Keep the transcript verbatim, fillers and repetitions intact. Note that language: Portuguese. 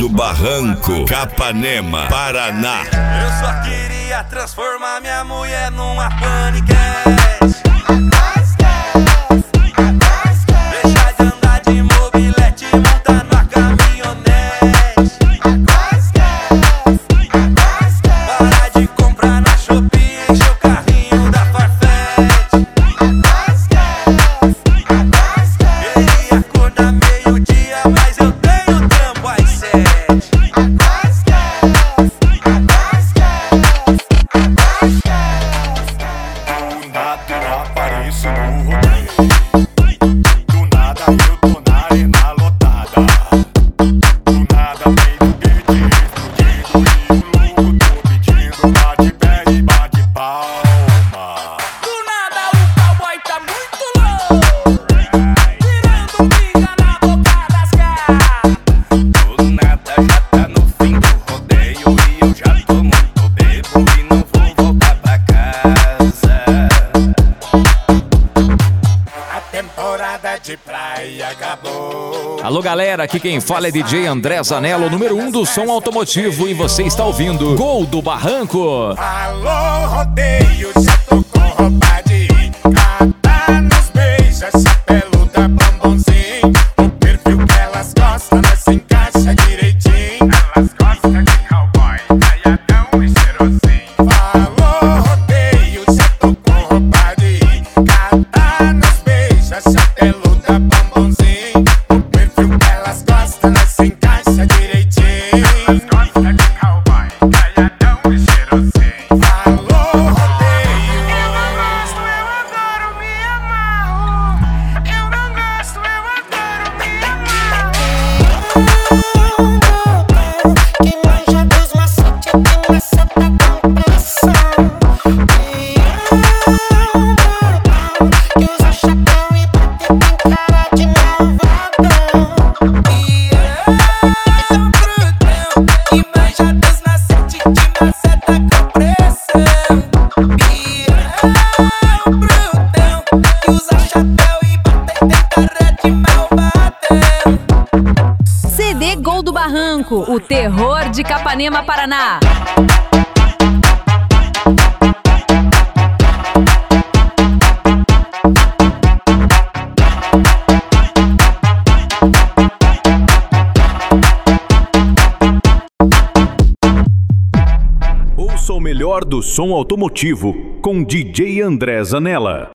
do Barranco, Capanema, Paraná. Eu só queria transformar minha mulher numa paniquete. Deixar de andar de mobilete, montar numa caminhonete. Parar de comprar na Shopee, encher o carrinho da Farfetch. Queria acordar meio-dia, mas eu tenho trampo às sete. Do nada eu apareço no rodeio. Do nada eu tô na arena lotada. Do nada vem o beat explodindo e o louco tô pedindo. Bate pé e bate palma. Do nada o cowboy tá muito louco, tirando pinga na boca das caras. Do nada já tá no fim do rodeio e eu já tô muito bebo e não vou voltar pra casa. A temporada de praia acabou. Alô galera, aqui quem fala é D J André Zanello, número um do som automotivo, e você está ouvindo Gol do Barranco. Alô, rodeio, já tô com roupa de ir. Cata nos beijos, essa peluda bombonzinho. O perfil que elas gostam, nós se encaixa direitinho. Elas gostam de cowboy, caiadão e cheirosinho. Alô, rodeio, já tô com roupa de ir. Cata nos beijos, essa peluda bombonzinho. O perfil que elas gostam, nós se encaixa direitinho. Elas gostam de cowboy, caiadão e cheirosinho. Alô, rodeio. Eu não gosto, eu adoro, me amarro. Eu não gosto, eu adoro, me amarro. Quem manja dos macetes tem maceta com pressão. Que usa chapéu e bate tem cara de malvadão. E eu, brutão, que manja dos macetes de maceta com pressão. E eu, brutão, que usa chapéu e bate tem cara de malvadão. C D Gol do Barranco, o terror de Capanema, Paraná. Ouça o melhor do som automotivo com D J André Zanella.